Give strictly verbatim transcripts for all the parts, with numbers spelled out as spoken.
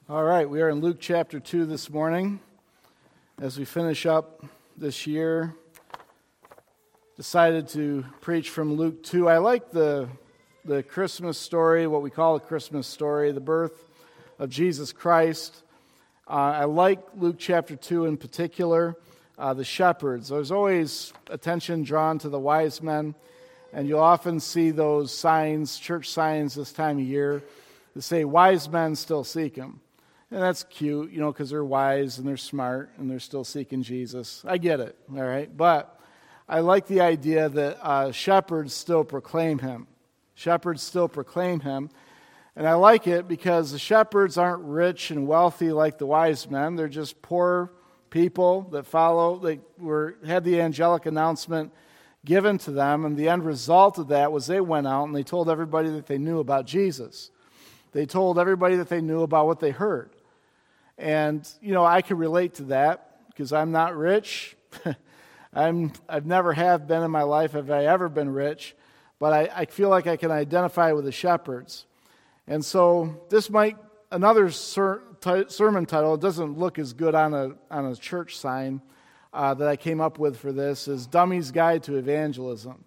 All right, we are in Luke chapter two this morning. As we finish up this year, decided to preach from Luke two. I like the the Christmas story, what we call a Christmas story, the birth of Jesus Christ. Uh, I like Luke chapter two in particular, uh, the shepherds. There's always attention drawn to the wise men, and you'll often see those signs, church signs this time of year, that say, wise men still seek him. And that's cute, you know, because they're wise and they're smart and they're still seeking Jesus. I get it, all right? But I like the idea that uh, shepherds still proclaim him. Shepherds still proclaim him. And I like it because the shepherds aren't rich and wealthy like the wise men. They're just poor people that follow, they were had the angelic announcement given to them. And the end result of that was they went out and they told everybody that they knew about Jesus. They told everybody that they knew about what they heard. And, you know, I can relate to that because I'm not rich. I'm, I've never have been in my life, have I ever been rich. But I, I feel like I can identify with the shepherds. And so this might, another ser, t- sermon title, it doesn't look as good on a, on a church sign uh, that I came up with for this, is Dummy's Guide to Evangelism.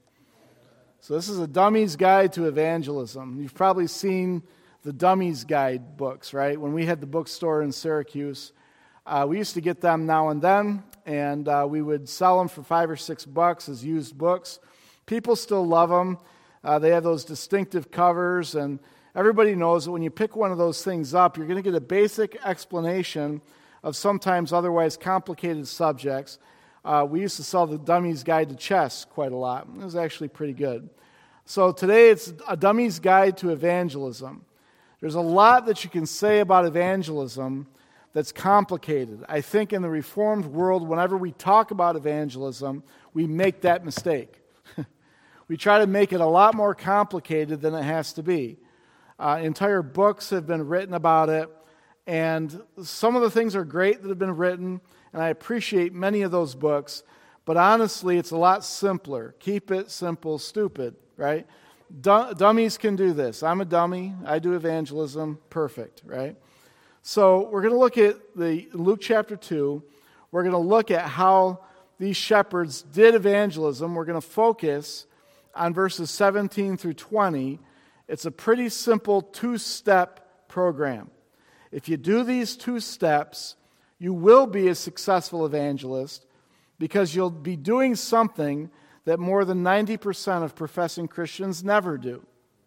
So this is a Dummy's Guide to Evangelism. You've probably seen the Dummy's Guide books, right? When we had the bookstore in Syracuse, uh, we used to get them now and then, and uh, we would sell them for five or six bucks as used books. People still love them. Uh, they have those distinctive covers, and everybody knows that when you pick one of those things up, you're going to get a basic explanation of sometimes otherwise complicated subjects. Uh, we used to sell the Dummy's Guide to Chess quite a lot. It was actually pretty good. So today it's a Dummy's Guide to Evangelism. There's a lot that you can say about evangelism that's complicated. I think in the Reformed world, whenever we talk about evangelism, we make that mistake. We try to make it a lot more complicated than it has to be. Uh, entire books have been written about it, and some of the things are great that have been written, and I appreciate many of those books, but honestly, it's a lot simpler. Keep it simple, stupid, right? Dummies can do this. I'm a dummy. I do evangelism. Perfect, right? So we're going to look at the Luke chapter two. We're going to look at how these shepherds did evangelism. We're going to focus on verses seventeen through twenty. It's a pretty simple two-step program. If you do these two steps, you will be a successful evangelist because you'll be doing something that more than ninety percent of professing Christians never do.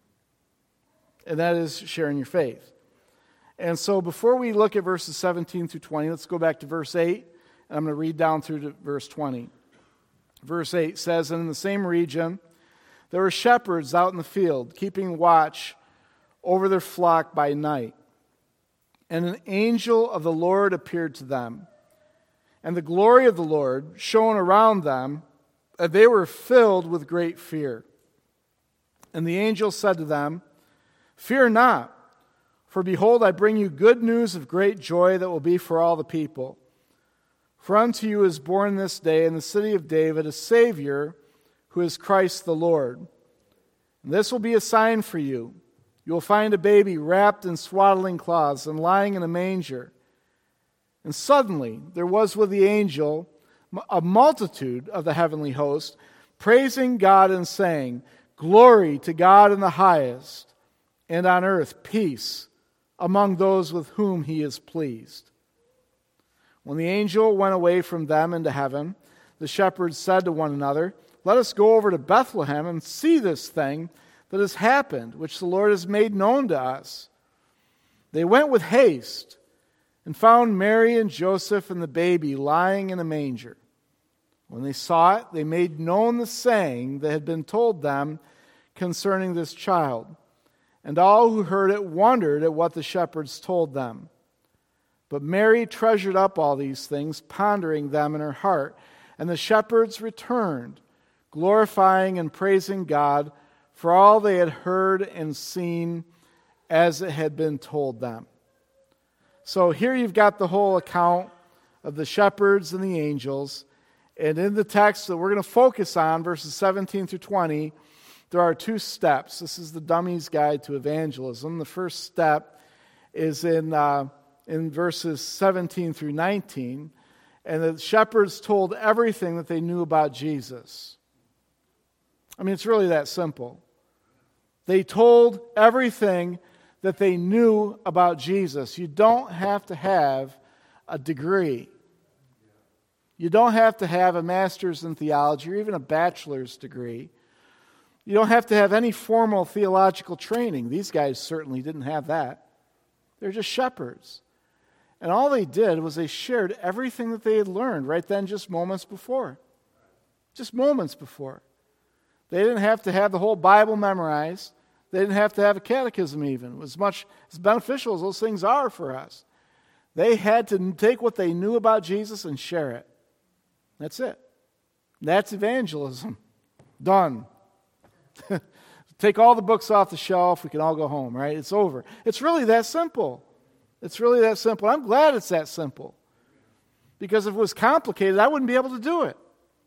And that is sharing your faith. And so before we look at verses seventeen through twenty, let's go back to verse eight, and I'm going to read down through to verse twenty. Verse eight says, "And in the same region there were shepherds out in the field, keeping watch over their flock by night. And an angel of the Lord appeared to them. And the glory of the Lord shone around them, and they were filled with great fear. And the angel said to them, 'Fear not, for behold, I bring you good news of great joy that will be for all the people. For unto you is born this day in the city of David a Savior, who is Christ the Lord. And this will be a sign for you. You will find a baby wrapped in swaddling cloths and lying in a manger.' And suddenly there was with the angel a multitude of the heavenly host, praising God and saying, 'Glory to God in the highest, and on earth peace among those with whom he is pleased.' When the angel went away from them into heaven, the shepherds said to one another, 'Let us go over to Bethlehem and see this thing that has happened, which the Lord has made known to us.' They went with haste and found Mary and Joseph and the baby lying in a manger. When they saw it, they made known the saying that had been told them concerning this child. And all who heard it wondered at what the shepherds told them. But Mary treasured up all these things, pondering them in her heart. And the shepherds returned, glorifying and praising God for all they had heard and seen as it had been told them." So here you've got the whole account of the shepherds and the angels. And in the text that we're going to focus on, verses seventeen through twenty, there are two steps. This is the Dummy's Guide to Evangelism. The first step is in uh, in verses seventeen through nineteen, and the shepherds told everything that they knew about Jesus. I mean, it's really that simple. They told everything that they knew about Jesus. You don't have to have a degree. You don't have to have a master's in theology or even a bachelor's degree. You don't have to have any formal theological training. These guys certainly didn't have that. They're just shepherds. And all they did was they shared everything that they had learned right then, just moments before. Just moments before. They didn't have to have the whole Bible memorized. They didn't have to have a catechism even. As much as beneficial as those things are for us. They had to take what they knew about Jesus and share it. That's it. That's evangelism. Done. Take all the books off the shelf. We can all go home, right? It's over. It's really that simple. It's really that simple. I'm glad it's that simple. Because if it was complicated, I wouldn't be able to do it.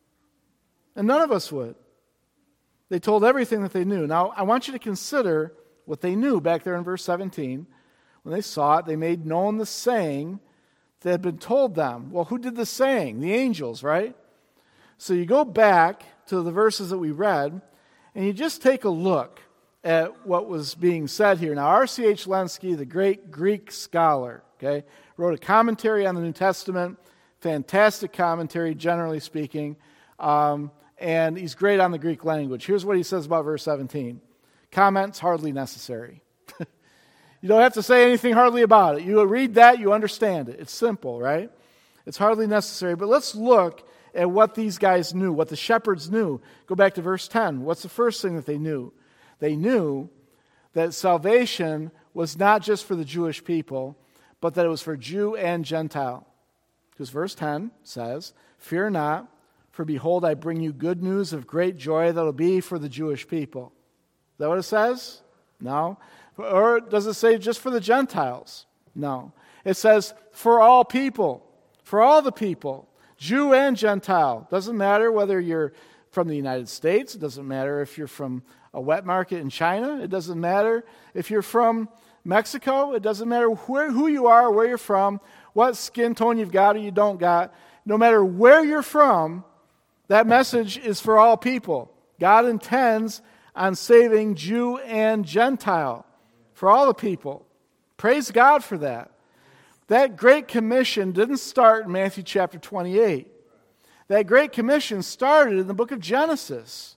And none of us would. They told everything that they knew. Now, I want you to consider what they knew back there in verse seventeen. When they saw it, they made known the saying that had been told them. Well, who did the saying? The angels, right? So you go back to the verses that we read, and you just take a look at what was being said here. Now, R C H Lenski, the great Greek scholar, okay, wrote a commentary on the New Testament, fantastic commentary, generally speaking, um, and he's great on the Greek language. Here's what he says about verse seventeen. Comments hardly necessary. You don't have to say anything hardly about it. You read that, you understand it. It's simple, right? It's hardly necessary. But let's look at what these guys knew, what the shepherds knew. Go back to verse ten. What's the first thing that they knew? They knew that salvation was not just for the Jewish people, but that it was for Jew and Gentile. Because verse ten says, "Fear not, for behold, I bring you good news of great joy that will be for the Jewish people." Is that what it says? No. Or does it say just for the Gentiles? No. It says for all people, for all the people, Jew and Gentile. Doesn't matter whether you're from the United States. It doesn't matter if you're from a wet market in China. It doesn't matter if you're from Mexico. It doesn't matter where, who you are, where you're from, what skin tone you've got or you don't got. No matter where you're from, that message is for all people. God intends on saving Jew and Gentile. For all the people. Praise God for that. That Great Commission didn't start in Matthew chapter twenty-eight. That Great Commission started in the book of Genesis.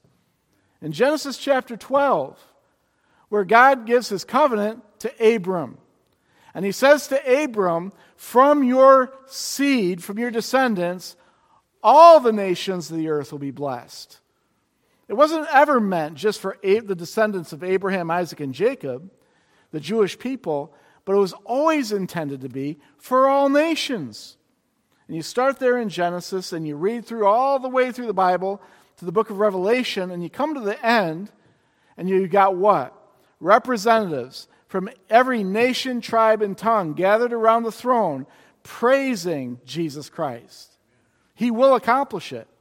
In Genesis chapter twelve, where God gives his covenant to Abram. And he says to Abram, from your seed, from your descendants, all the nations of the earth will be blessed. It wasn't ever meant just for the descendants of Abraham, Isaac, and Jacob, the Jewish people, but it was always intended to be for all nations. And you start there in Genesis, and you read through all the way through the Bible to the book of Revelation, and you come to the end, and you got what? Representatives from every nation, tribe, and tongue gathered around the throne, praising Jesus Christ. He will accomplish it.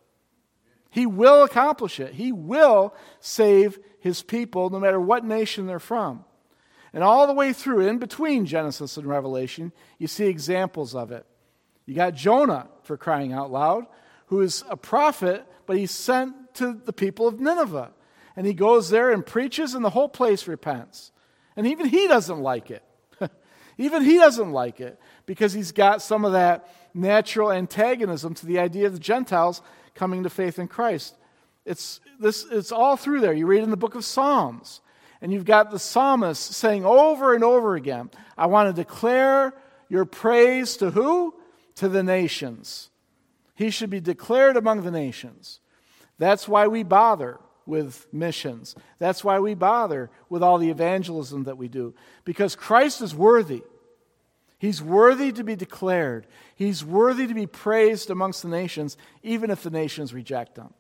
He will accomplish it. He will save his people, no matter what nation they're from. And all the way through, in between Genesis and Revelation, you see examples of it. You got Jonah, for crying out loud, who is a prophet, but he's sent to the people of Nineveh. And he goes there and preaches, and the whole place repents. And even he doesn't like it. Even he doesn't like it, because he's got some of that natural antagonism to the idea of the Gentiles coming to faith in Christ. It's, this, it's all through there. You read in the book of Psalms. And you've got the psalmist saying over and over again, I want to declare your praise to who? To the nations. He should be declared among the nations. That's why we bother with missions. That's why we bother with all the evangelism that we do. Because Christ is worthy. He's worthy to be declared. He's worthy to be praised amongst the nations, even if the nations reject him.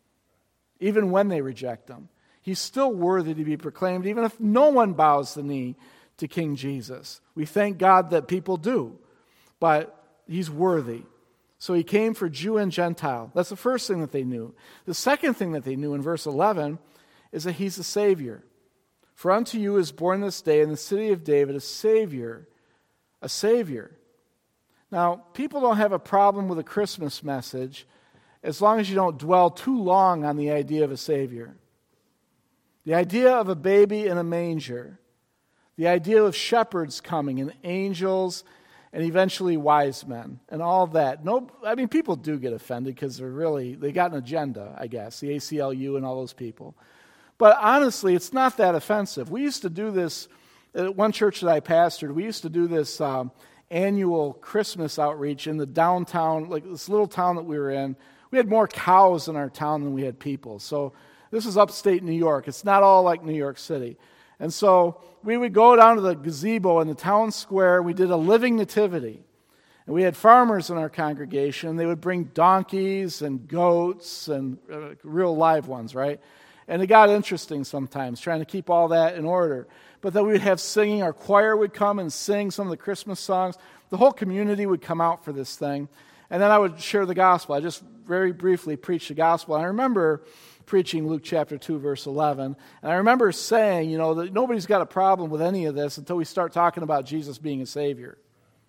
Even when they reject him. He's still worthy to be proclaimed, even if no one bows the knee to King Jesus. We thank God that people do, but he's worthy. So he came for Jew and Gentile. That's the first thing that they knew. The second thing that they knew in verse eleven is that he's the Savior. For unto you is born this day in the city of David a Savior, a Savior. Now, people don't have a problem with a Christmas message as long as you don't dwell too long on the idea of a Savior. The idea of a baby in a manger, the idea of shepherds coming and angels and eventually wise men and all that. No, I mean, people do get offended because they're really, they got an agenda, I guess, the A C L U and all those people. But honestly, it's not that offensive. We used to do this at one church that I pastored. We used to do this um, annual Christmas outreach in the downtown, like this little town that we were in. We had more cows in our town than we had people. So this is upstate New York. It's not all like New York City. And so we would go down to the gazebo in the town square. We did a living nativity. And we had farmers in our congregation. They would bring donkeys and goats and uh, real live ones, right? And it got interesting sometimes, trying to keep all that in order. But then we would have singing. Our choir would come and sing some of the Christmas songs. The whole community would come out for this thing. And then I would share the gospel. I just very briefly preached the gospel. And I remember preaching Luke chapter two, verse eleven. And I remember saying, you know, that nobody's got a problem with any of this until we start talking about Jesus being a Savior.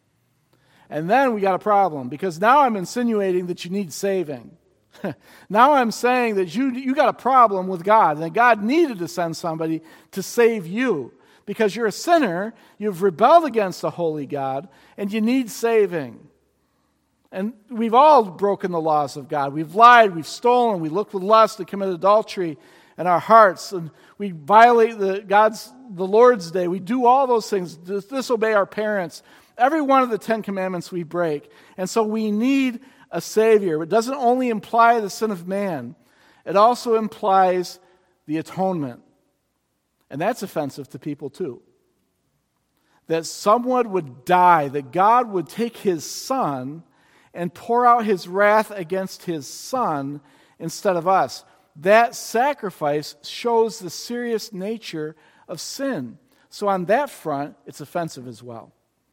And then we got a problem, because now I'm insinuating that you need saving. Now I'm saying that you you got a problem with God, and that God needed to send somebody to save you. Because you're a sinner, you've rebelled against a holy God, and you need saving. And we've all broken the laws of God. We've lied, we've stolen, we looked with lust and commit adultery in our hearts, and we violate the God's the Lord's Day. We do all those things, disobey our parents. Every one of the Ten Commandments we break. And so we need a Savior. It doesn't only imply the sin of man, it also implies the atonement. And that's offensive to people too. That someone would die, that God would take His Son and pour out His wrath against His Son instead of us. That sacrifice shows the serious nature of sin. So on that front, it's offensive as well.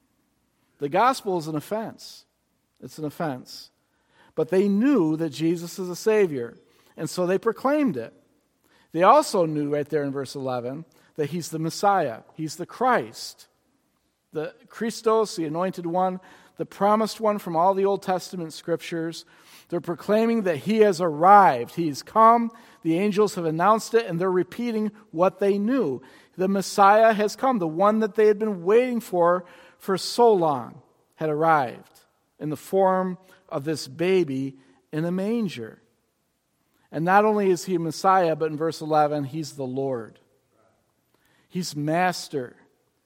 The gospel is an offense. It's an offense. But they knew that Jesus is a Savior, and so they proclaimed it. They also knew right there in verse eleven that He's the Messiah. He's the Christ. The Christos, the anointed one, the promised one from all the Old Testament scriptures. They're proclaiming that He has arrived. He's come. The angels have announced it, and they're repeating what they knew. The Messiah has come. The one that they had been waiting for for so long had arrived in the form of this baby in a manger. And not only is He Messiah, but in verse eleven, He's the Lord. He's Master.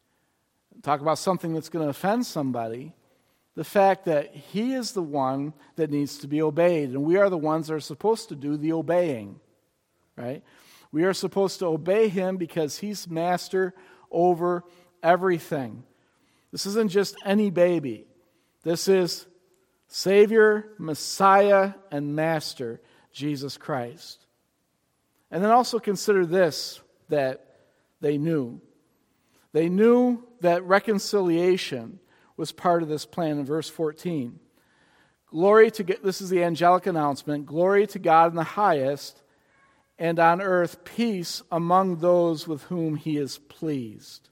Talk about something that's going to offend somebody. The fact that He is the one that needs to be obeyed, and we are the ones that are supposed to do the obeying, right? We are supposed to obey Him because He's master over everything. This isn't just any baby. This is Savior, Messiah, and Master, Jesus Christ. And then also consider this that they knew. They knew that reconciliation was part of this plan in verse fourteen. Glory to God, this is the angelic announcement, glory to God in the highest, and on earth peace among those with whom He is pleased.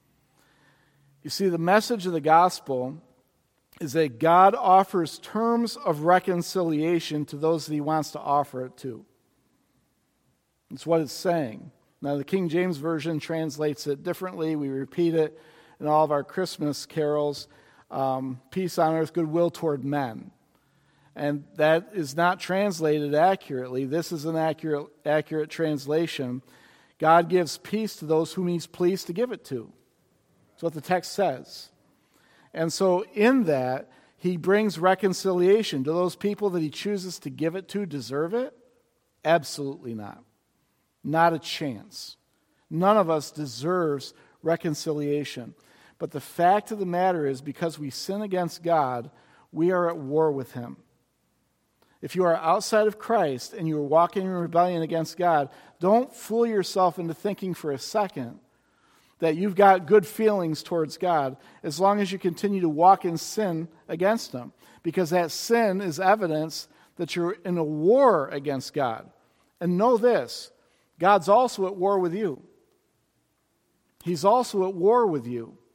You see, the message of the gospel is that God offers terms of reconciliation to those that He wants to offer it to. That's what it's saying. Now, the King James Version translates it differently. We repeat it in all of our Christmas carols. Um, peace on earth, goodwill toward men. And that is not translated accurately. This is an accurate, accurate translation. God gives peace to those whom He's pleased to give it to. That's what the text says. And so in that, He brings reconciliation. Do those people that He chooses to give it to deserve it? Absolutely not. Not a chance. None of us deserves reconciliation. But the fact of the matter is, because we sin against God, we are at war with Him. If you are outside of Christ and you are walking in rebellion against God, don't fool yourself into thinking for a second that you've got good feelings towards God as long as you continue to walk in sin against Him. Because that sin is evidence that you're in a war against God. And know this, God's also at war with you. He's also at war with you.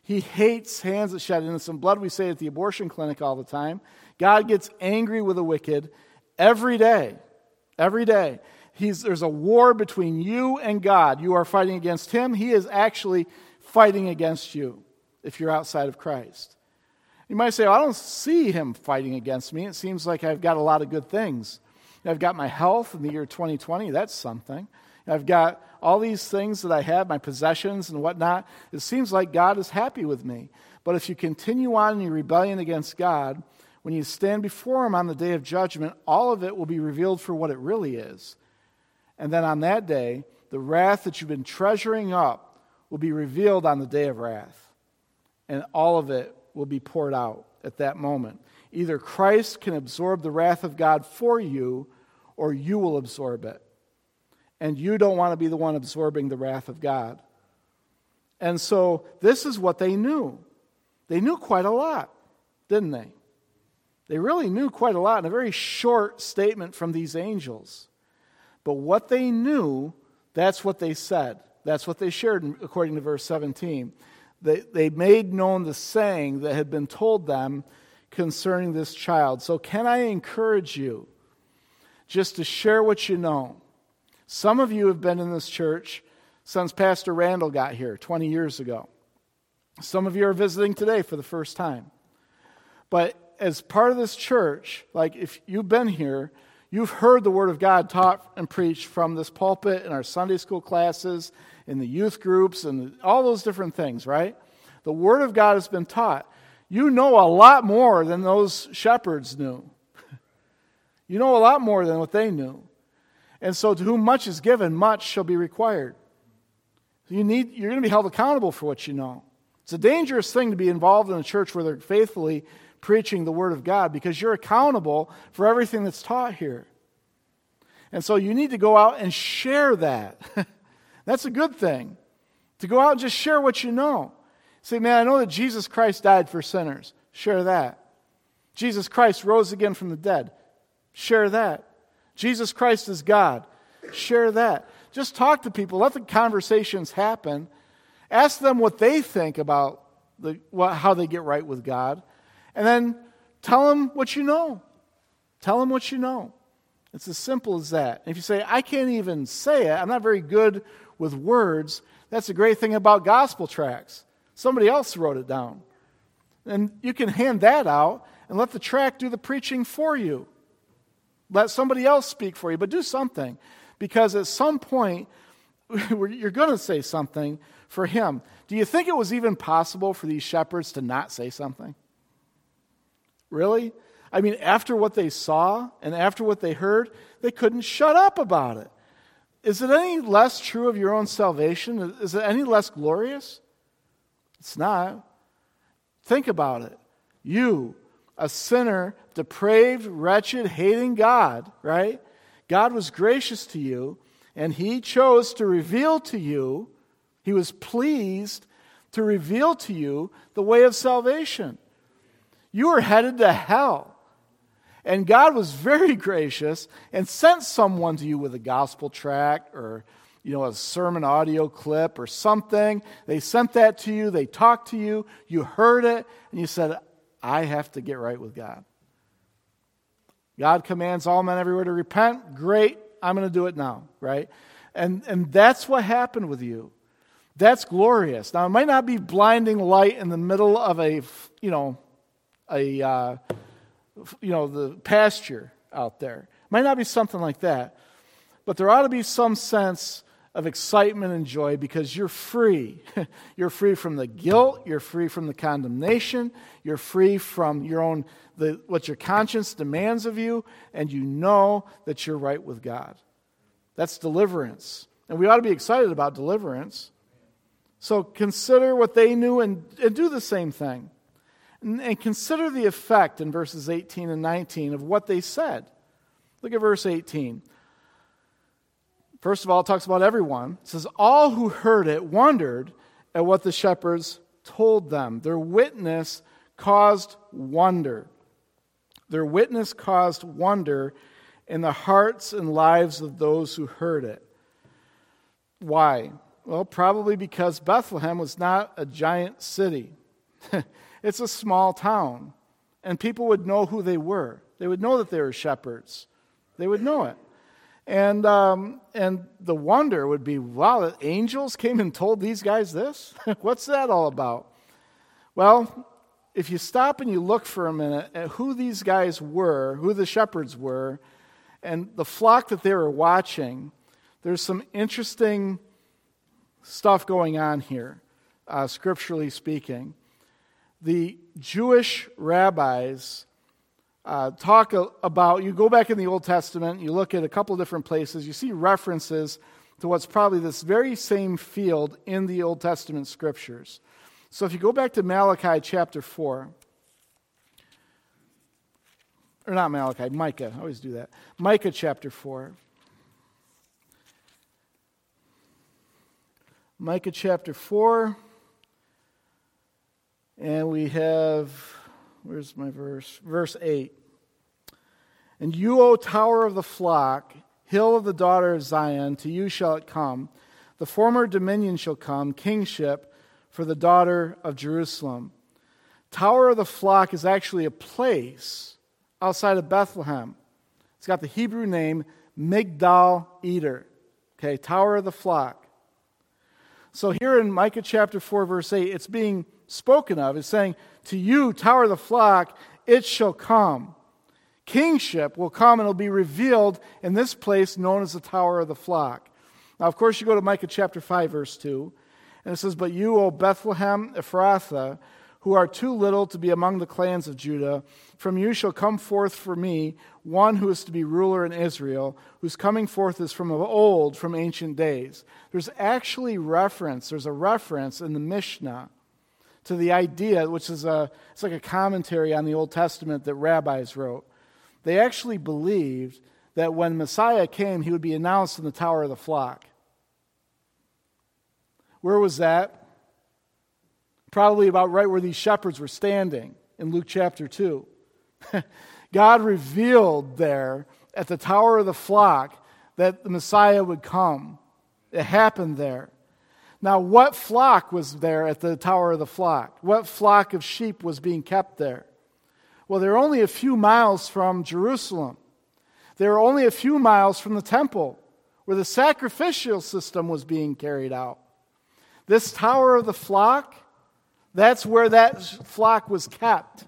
He hates hands that shed innocent blood. We say it at the abortion clinic all the time. God gets angry with the wicked every day. Every day. He's, there's a war between you and God. You are fighting against him. He is actually fighting against you if you're outside of Christ. You might say, well, I don't see him fighting against me. It seems like I've got a lot of good things. I've got my health in the year twenty twenty. That's something. I've got all these things that I have, my possessions and whatnot. It seems like God is happy with me. But if you continue on in your rebellion against God, when you stand before him on the day of judgment, all of it will be revealed for what it really is. And then on that day, the wrath that you've been treasuring up will be revealed on the day of wrath. And all of it will be poured out at that moment. Either Christ can absorb the wrath of God for you, or you will absorb it. And you don't want to be the one absorbing the wrath of God. And so this is what they knew. They knew quite a lot, didn't they? They really knew quite a lot in a very short statement from these angels. But what they knew, that's what they said. That's what they shared according to verse seventeen. They, they made known the saying that had been told them concerning this child. So can I encourage you just to share what you know? Some of you have been in this church since Pastor Randall got here twenty years ago. Some of you are visiting today for the first time. But as part of this church, like if you've been here, you've heard the Word of God taught and preached from this pulpit in our Sunday school classes, in the youth groups, and all those different things, right? The Word of God has been taught. You know a lot more than those shepherds knew. You know a lot more than what they knew. And so to whom much is given, much shall be required. You need, you're going to be held accountable for what you know. It's a dangerous thing to be involved in a church where they're faithfully preaching the Word of God, because you're accountable for everything that's taught here. And so you need to go out and share that. That's a good thing. To go out and just share what you know. Say, man, I know that Jesus Christ died for sinners. Share that. Jesus Christ rose again from the dead. Share that. Jesus Christ is God. Share that. Just talk to people. Let the conversations happen. Ask them what they think about the, what, how they get right with God. And then tell them what you know. Tell them what you know. It's as simple as that. And if you say, I can't even say it, I'm not very good with words, that's a great thing about gospel tracts. Somebody else wrote it down. And you can hand that out and let the tract do the preaching for you. Let somebody else speak for you, but do something. Because at some point, you're going to say something for him. Do you think it was even possible for these shepherds to not say something? Really? I mean, after what they saw and after what they heard, they couldn't shut up about it. Is it any less true of your own salvation? Is it any less glorious? It's not. Think about it. You, a sinner, depraved, wretched, hating God, right? God was gracious to you, and he chose to reveal to you, he was pleased to reveal to you the way of salvation. You were headed to hell. And God was very gracious and sent someone to you with a gospel tract or, you know, a sermon audio clip or something. They sent that to you. They talked to you. You heard it. And you said, I have to get right with God. God commands all men everywhere to repent. Great. I'm going to do it now, right? And, and that's what happened with you. That's glorious. Now, it might not be blinding light in the middle of a, you know, a... Uh, you know, the pasture out there. It might not be something like that, but there ought to be some sense of excitement and joy because you're free. You're free from the guilt, you're free from the condemnation, you're free from your own, the, what your conscience demands of you, and you know that you're right with God. That's deliverance. And we ought to be excited about deliverance. So consider what they knew and, and do the same thing. And consider the effect in verses eighteen and nineteen of what they said. Look at verse eighteen. First of all, it talks about everyone. It says, all who heard it wondered at what the shepherds told them. Their witness caused wonder. Their witness caused wonder in the hearts and lives of those who heard it. Why? Well, probably because Bethlehem was not a giant city. It's a small town, and people would know who they were. They would know that they were shepherds. They would know it. And um, and the wonder would be, wow, the angels came and told these guys this? What's that all about? Well, if you stop and you look for a minute at who these guys were, who the shepherds were, and the flock that they were watching, there's some interesting stuff going on here, uh, scripturally speaking. The Jewish rabbis uh, talk a, about, you go back in the Old Testament, you look at a couple different places, you see references to what's probably this very same field in the Old Testament scriptures. So if you go back to Malachi chapter four, or not Malachi, Micah, I always do that. Micah chapter four. Micah chapter four. And we have, where's my verse? Verse eight. And you, O tower of the flock, hill of the daughter of Zion, to you shall it come. The former dominion shall come, kingship for the daughter of Jerusalem. Tower of the flock is actually a place outside of Bethlehem. It's got the Hebrew name Migdal Eder. Okay, tower of the flock. So here in Micah chapter four, verse eight, it's being spoken of. It's saying, to you, tower of the flock, it shall come. Kingship will come and it'll be revealed in this place known as the tower of the flock. Now, of course, you go to Micah chapter five, verse two, and it says, but you, O Bethlehem Ephrathah, who are too little to be among the clans of Judah, from you shall come forth for me one who is to be ruler in Israel, whose coming forth is from of old, from ancient days. There's actually reference, there's a reference in the Mishnah to the idea, which is a, it's like a commentary on the Old Testament that rabbis wrote. They actually believed that when Messiah came, he would be announced in the tower of the flock. Where was that? Probably about right where these shepherds were standing in Luke chapter two. God revealed there at the tower of the flock that the Messiah would come. It happened there. Now, what flock was there at the tower of the flock? What flock of sheep was being kept there? Well, they're only a few miles from Jerusalem. They're only a few miles from the temple where the sacrificial system was being carried out. This tower of the flock, that's where that flock was kept.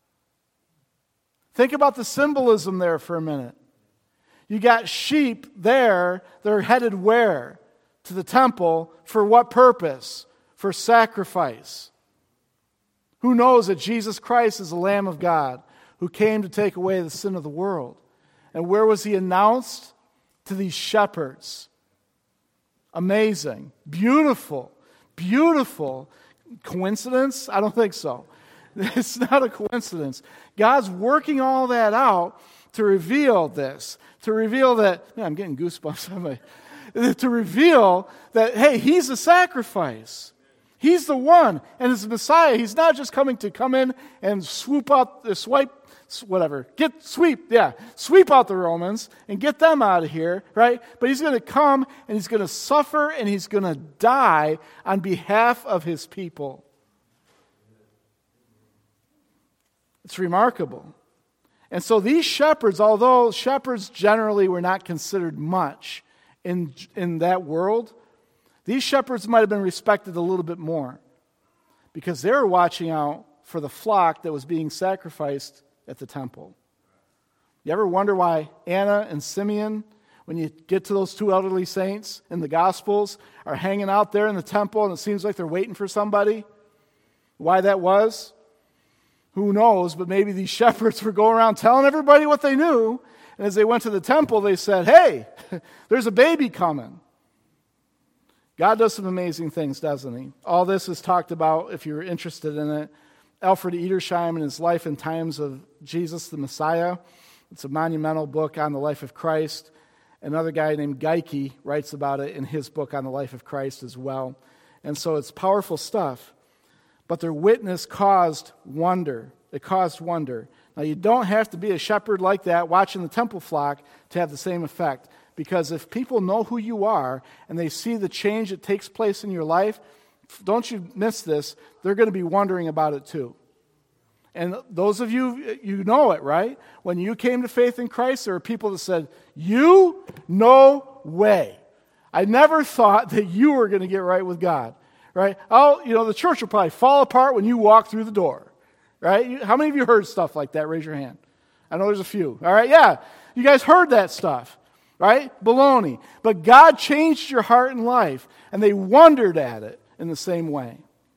Think about the symbolism there for a minute. You got sheep there, they're headed where? To the temple. For what purpose? For sacrifice. Who knows that Jesus Christ is the Lamb of God who came to take away the sin of the world? And where was he announced? To these shepherds. Amazing. Beautiful. Beautiful. Coincidence? I don't think so. It's not a coincidence. God's working all that out to reveal this. To reveal that, man, I'm getting goosebumps on my... To reveal that, hey, he's the sacrifice. He's the one. And as the Messiah, he's not just coming to come in and swoop out, uh, swipe, whatever, get, sweep, yeah, sweep out the Romans and get them out of here, right? But he's going to come and he's going to suffer and he's going to die on behalf of his people. It's remarkable. And so these shepherds, although shepherds generally were not considered much in, in that world, these shepherds might have been respected a little bit more because they were watching out for the flock that was being sacrificed at the temple. You ever wonder why Anna and Simeon, when you get to those two elderly saints in the Gospels, are hanging out there in the temple and it seems like they're waiting for somebody? Why that was? Who knows, but maybe these shepherds were going around telling everybody what they knew, and as they went to the temple, they said, hey, there's a baby coming. God does some amazing things, doesn't he? All this is talked about, if you're interested in it. Alfred Edersheim in his Life and Times of Jesus the Messiah. It's a monumental book on the life of Christ. Another guy named Geikie writes about it in his book on the life of Christ as well. And so it's powerful stuff. But their witness caused wonder. It caused wonder. Now, you don't have to be a shepherd like that watching the temple flock to have the same effect. Because if people know who you are and they see the change that takes place in your life, don't you miss this, they're going to be wondering about it too. And those of you, you know it, right? When you came to faith in Christ, there were people that said, you? No way. I never thought that you were going to get right with God, right? Oh, you know, the church will probably fall apart when you walk through the door, right? How many of you heard stuff like that? Raise your hand. I know there's a few. All right, yeah. You guys heard that stuff, right? Baloney. But God changed your heart and life, and they wondered at it in the same way.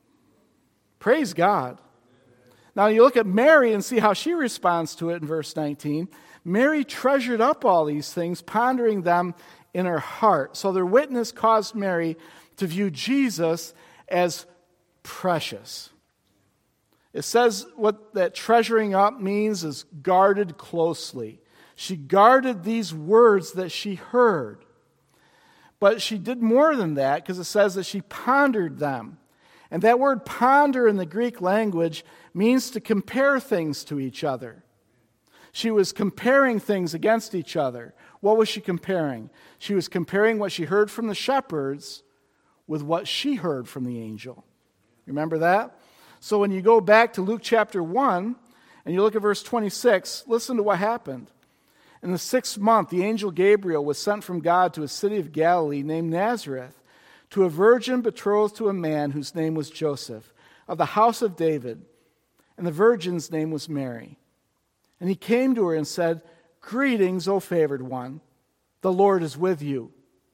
Praise God. Now you look at Mary and see how she responds to it in verse nineteen. Mary treasured up all these things, pondering them in her heart. So their witness caused Mary to view Jesus as precious. It says what that treasuring up means is guarded closely. She guarded these words that she heard. But she did more than that, because it says that she pondered them. And that word ponder in the Greek language means to compare things to each other. She was comparing things against each other. What was she comparing? She was comparing what she heard from the shepherds with what she heard from the angel. Remember that? So when you go back to Luke chapter one, and you look at verse twenty-six, listen to what happened. In the sixth month, the angel Gabriel was sent from God to a city of Galilee named Nazareth, to a virgin betrothed to a man whose name was Joseph, of the house of David, and the virgin's name was Mary. And he came to her and said, "Greetings, O favored one, the Lord is with you."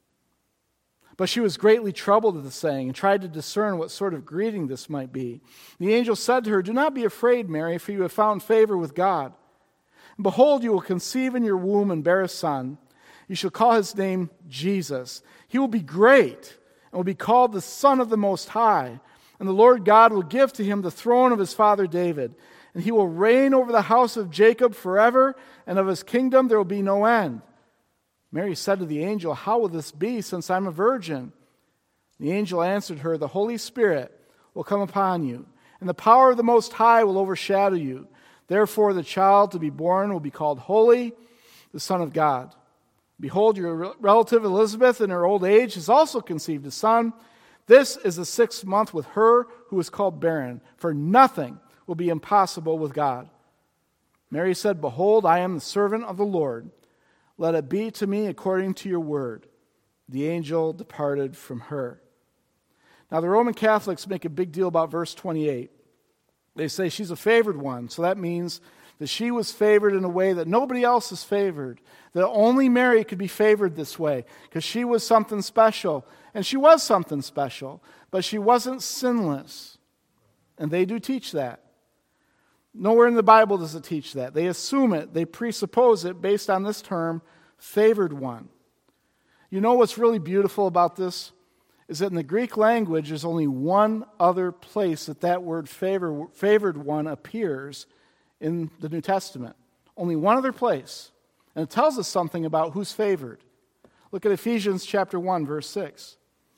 But she was greatly troubled at the saying and tried to discern what sort of greeting this might be. The angel said to her, "Do not be afraid, Mary, for you have found favor with God. And behold, you will conceive in your womb and bear a son. You shall call his name Jesus. He will be great and will be called the Son of the Most High. And the Lord God will give to him the throne of his father David. And he will reign over the house of Jacob forever, and of his kingdom there will be no end." Mary said to the angel, "How will this be, since I'm a virgin?" The angel answered her, "The Holy Spirit will come upon you, and the power of the Most High will overshadow you. Therefore the child to be born will be called Holy, the Son of God. Behold, your relative Elizabeth in her old age has also conceived a son. This is the sixth month with her who is called barren, for nothing will be impossible with God." Mary said, "Behold, I am the servant of the Lord. Let it be to me according to your word." The angel departed from her. Now the Roman Catholics make a big deal about verse twenty-eight. They say she's a favored one, so that means that she was favored in a way that nobody else is favored, that only Mary could be favored this way, because she was something special. And she was something special, but she wasn't sinless. And they do teach that. Nowhere in the Bible does it teach that. They assume it, they presuppose it based on this term, favored one. You know what's really beautiful about this? Is that in the Greek language, there's only one other place that that word favor, favored one appears in the New Testament. Only one other place. And it tells us something about who's favored. Look at Ephesians chapter one, verse six.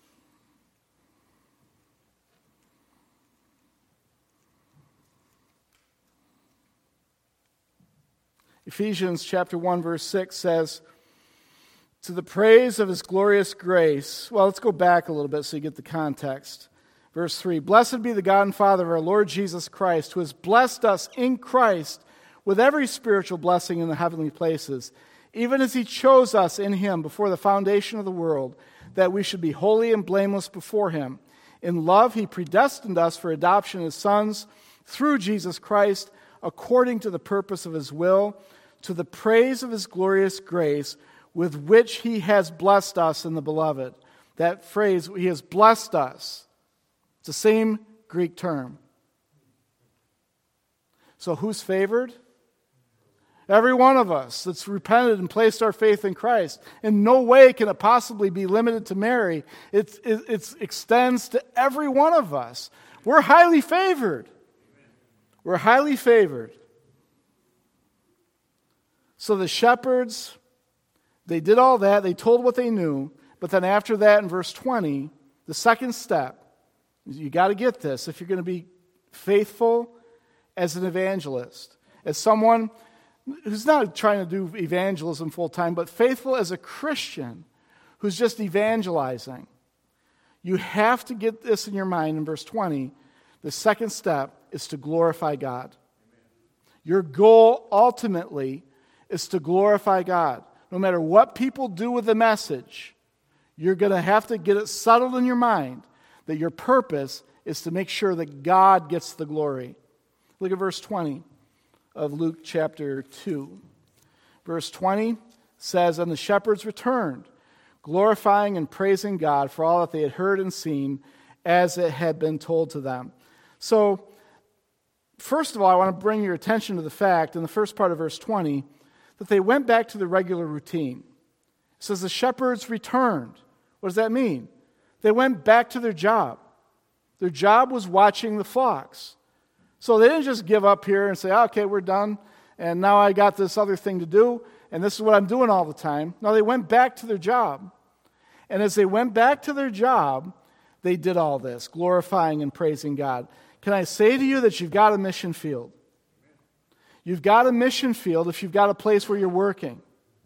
Ephesians chapter one, verse six says, "To the praise of his glorious grace." Well, let's go back a little bit so you get the context. Verse three, "Blessed be the God and Father of our Lord Jesus Christ, who has blessed us in Christ with every spiritual blessing in the heavenly places, even as he chose us in him before the foundation of the world, that we should be holy and blameless before him. In love he predestined us for adoption as sons through Jesus Christ, according to the purpose of his will, to the praise of his glorious grace, with which he has blessed us in the beloved." That phrase, he has blessed us, it's the same Greek term. So who's favored? Every one of us that's repented and placed our faith in Christ. In no way can it possibly be limited to Mary. It, it, it extends to every one of us. We're highly favored. We're highly favored. So the shepherds, they did all that. They told what they knew. But then after that, in verse twenty, the second step, you got to get this if you're going to be faithful as an evangelist, as someone who's not trying to do evangelism full time, but faithful as a Christian who's just evangelizing. You have to get this in your mind in verse twenty. The second step is to glorify God. Your goal ultimately is to glorify God. No matter what people do with the message, you're going to have to get it settled in your mind that your purpose is to make sure that God gets the glory. Look at verse twenty of Luke chapter two. Verse twenty says, "And the shepherds returned, glorifying and praising God for all that they had heard and seen, as it had been told to them." So, first of all, I want to bring your attention to the fact, in the first part of verse twenty, that they went back to the regular routine. It says the shepherds returned. What does that mean? They went back to their job. Their job was watching the flocks. So they didn't just give up here and say, okay, we're done, and now I got this other thing to do, and this is what I'm doing all the time. No, they went back to their job. And as they went back to their job, they did all this, glorifying and praising God. Can I say to you that you've got a mission field? You've got a mission field if you've got a place where you're working.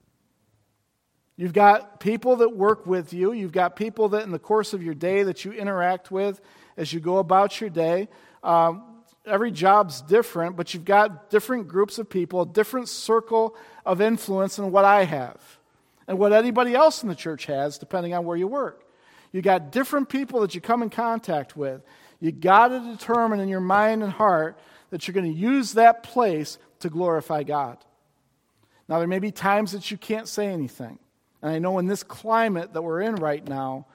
You've got people that work with you. You've got people that in the course of your day that you interact with as you go about your day. Um, every job's different, but you've got different groups of people, a different circle of influence than what I have and what anybody else in the church has, depending on where you work. You got different people that you come in contact with. You got to determine in your mind and heart that you're going to use that place to glorify God. Now, there may be times that you can't say anything. And I know in this climate that we're in right now,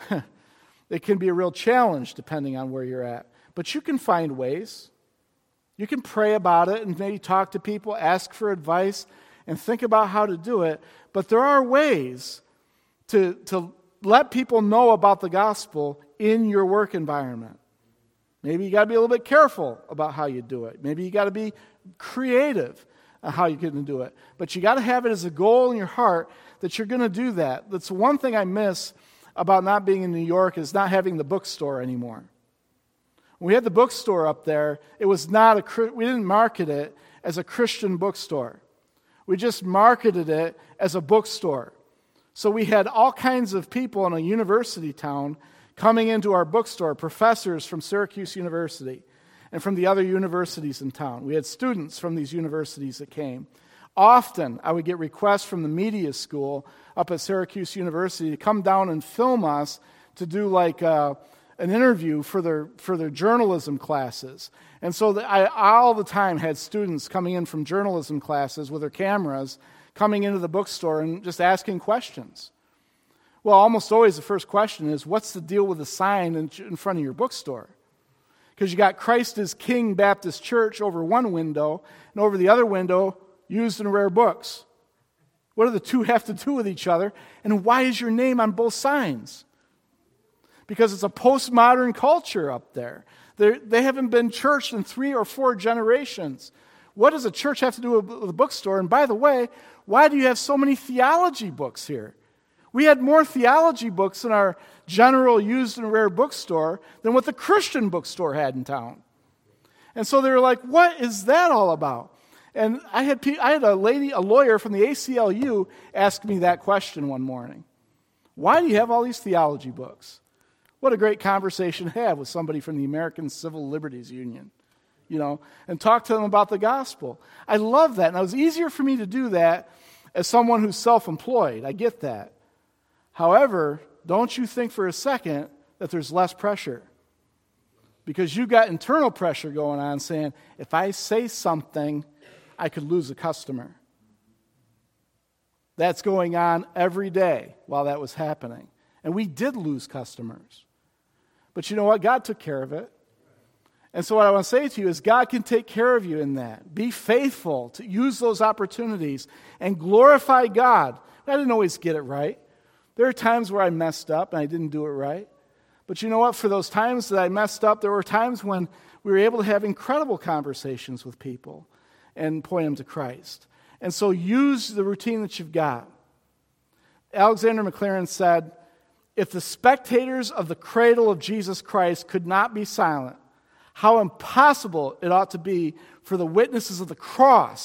it can be a real challenge depending on where you're at. But you can find ways. You can pray about it and maybe talk to people, ask for advice, and think about how to do it. But there are ways to, to let people know about the gospel in your work environment. Maybe you got to be a little bit careful about how you do it. Maybe you got to be creative on how you're going to do it. But you got to have it as a goal in your heart that you're going to do that. That's one thing I miss about not being in New York is not having the bookstore anymore. When we had the bookstore up there, it was not a, we didn't market it as a Christian bookstore. We just marketed it as a bookstore. So we had all kinds of people in a university town coming into our bookstore, professors from Syracuse University and from the other universities in town. We had students from these universities that came. Often, I would get requests from the media school up at Syracuse University to come down and film us to do like uh, an interview for their for their journalism classes. And so the, I all the time had students coming in from journalism classes with their cameras, coming into the bookstore and just asking questions. Well, almost always the first question is, what's the deal with the sign in, in front of your bookstore? Because you got Christ is King Baptist Church over one window, and over the other window, used and rare books. What do the two have to do with each other? And why is your name on both signs? Because it's a postmodern culture up there. They're, they haven't been churched in three or four generations. What does a church have to do with a bookstore? And by the way, why do you have so many theology books here? We had more theology books in our general used and rare bookstore than what the Christian bookstore had in town. And so they were like, what is that all about? And I had I had a lady, a lawyer from the A C L U ask me that question one morning. Why do you have all these theology books? What a great conversation to have with somebody from the American Civil Liberties Union, you know, and talk to them about the gospel. I love that. And it was easier for me to do that as someone who's self-employed. I get that. However, don't you think for a second that there's less pressure. Because you've got internal pressure going on saying, if I say something, I could lose a customer. That's going on every day while that was happening. And we did lose customers. But you know what? God took care of it. And so what I want to say to you is God can take care of you in that. Be faithful to use those opportunities and glorify God. I didn't always get it right. There are times where I messed up and I didn't do it right. But you know what? For those times that I messed up, there were times when we were able to have incredible conversations with people and point them to Christ. And so use the routine that you've got. Alexander Maclaren said, if the spectators of the cradle of Jesus Christ could not be silent, how impossible it ought to be for the witnesses of the cross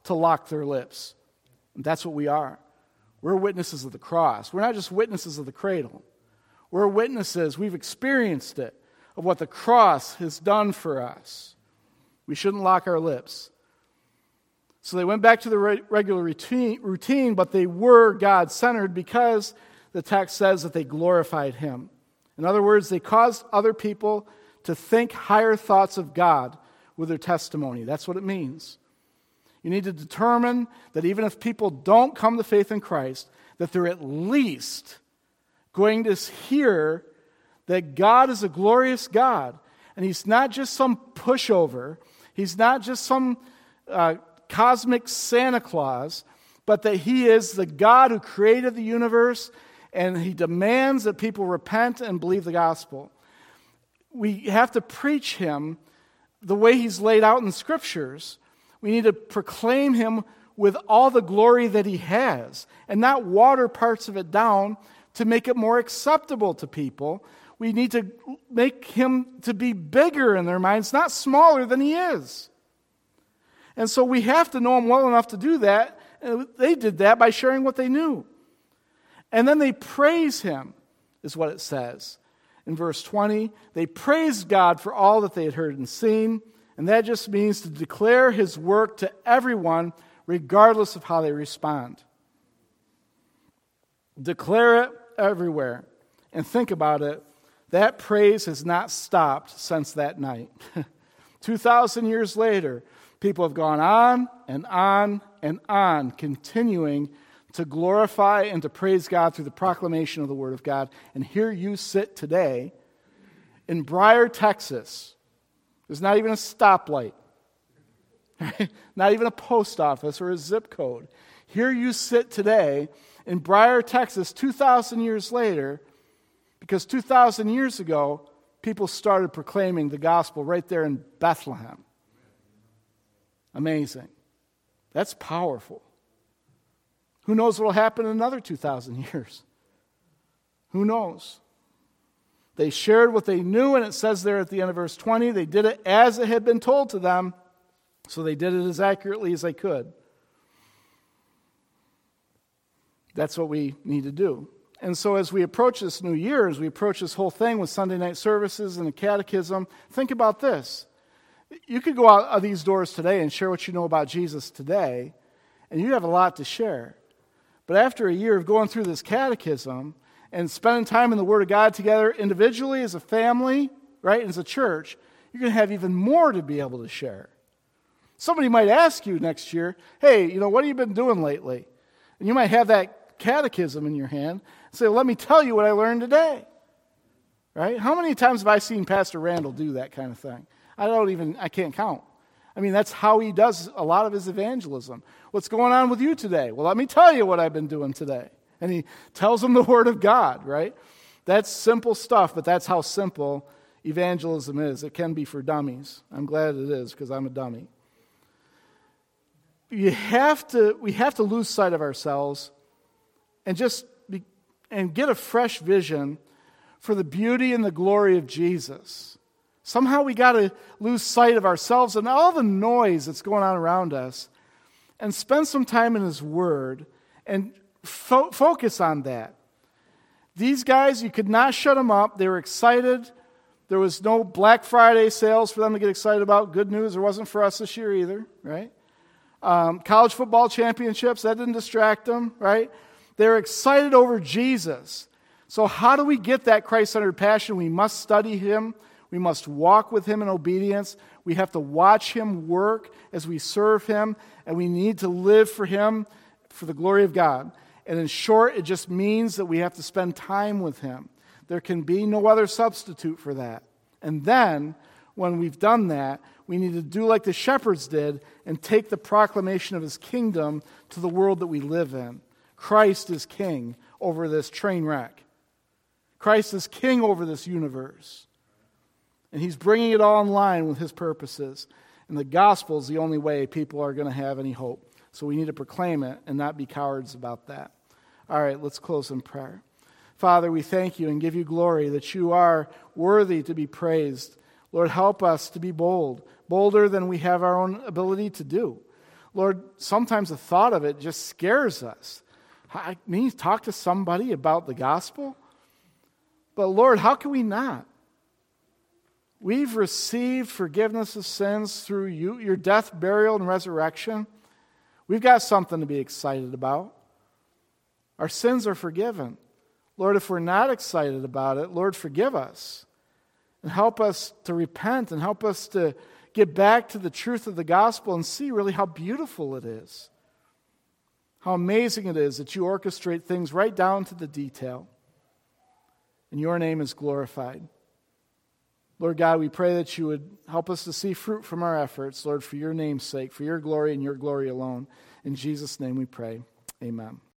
to lock their lips. And that's what we are. We're witnesses of the cross. We're not just witnesses of the cradle. We're witnesses, we've experienced it, of what the cross has done for us. We shouldn't lock our lips. So they went back to the regular routine, routine, but they were God-centered because the text says that they glorified Him. In other words, they caused other people to think higher thoughts of God with their testimony. That's what it means. You need to determine that even if people don't come to faith in Christ, that they're at least going to hear that God is a glorious God. And He's not just some pushover. He's not just some uh, cosmic Santa Claus, but that He is the God who created the universe, and He demands that people repent and believe the gospel. We have to preach Him the way He's laid out in the Scriptures. We need to proclaim Him with all the glory that He has, and not water parts of it down to make it more acceptable to people. We need to make Him to be bigger in their minds, not smaller than He is. And so we have to know Him well enough to do that. And they did that by sharing what they knew. And then they praise Him, is what it says. In verse twenty, they praised God for all that they had heard and seen. And that just means to declare His work to everyone, regardless of how they respond. Declare it everywhere. And think about it. That praise has not stopped since that night. two thousand years later, people have gone on and on and on, continuing to glorify and to praise God through the proclamation of the Word of God. And here you sit today in Briar, Texas. There's not even a stoplight, not even a post office or a zip code. Here you sit today in Briar, Texas, two thousand years later, because two thousand years ago, people started proclaiming the gospel right there in Bethlehem. Amazing. That's powerful. Who knows what will happen in another two thousand years? Who knows? They shared what they knew, and it says there at the end of verse twenty, they did it as it had been told to them, so they did it as accurately as they could. That's what we need to do. And so as we approach this new year, as we approach this whole thing with Sunday night services and the catechism, think about this. You could go out of these doors today and share what you know about Jesus today, and you have a lot to share. But after a year of going through this catechism and spending time in the Word of God together individually, as a family, right, as a church, you're going to have even more to be able to share. Somebody might ask you next year, hey, you know, what have you been doing lately? And you might have that catechism in your hand and say, let me tell you what I learned today. Right? How many times have I seen Pastor Randall do that kind of thing? I don't even, I can't count. I mean, that's how he does a lot of his evangelism. What's going on with you today? Well, let me tell you what I've been doing today. And he tells them the Word of God, right? That's simple stuff, but that's how simple evangelism is. It can be for dummies. I'm glad it is, because I'm a dummy. You have to, we have to lose sight of ourselves and just be, and get a fresh vision for the beauty and the glory of Jesus. Somehow we got to lose sight of ourselves and all the noise that's going on around us and spend some time in His Word and fo- focus on that. These guys, you could not shut them up. They were excited. There was no Black Friday sales for them to get excited about. Good news, there wasn't for us this year either, right? Um, college football championships, that didn't distract them, right? They were excited over Jesus. So how do we get that Christ-centered passion? We must study Him. We must walk with Him in obedience. We have to watch Him work as we serve Him, and we need to live for Him for the glory of God. And in short, it just means that we have to spend time with Him. There can be no other substitute for that. And then, when we've done that, we need to do like the shepherds did and take the proclamation of His kingdom to the world that we live in. Christ is King over this train wreck. Christ is King over this universe. And He's bringing it all in line with His purposes. And the gospel is the only way people are going to have any hope. So we need to proclaim it and not be cowards about that. All right, let's close in prayer. Father, we thank You and give You glory that You are worthy to be praised. Lord, help us to be bold, bolder than we have our own ability to do. Lord, sometimes the thought of it just scares us. I mean, talk to somebody about the gospel? But Lord, how can we not? We've received forgiveness of sins through you, your death, burial, and resurrection. We've got something to be excited about. Our sins are forgiven. Lord, if we're not excited about it, Lord, forgive us. And help us to repent and help us to get back to the truth of the gospel and see really how beautiful it is. How amazing it is that you orchestrate things right down to the detail. And your name is glorified. Lord God, we pray that you would help us to see fruit from our efforts, Lord, for your name's sake, for your glory and your glory alone. In Jesus' name we pray. Amen.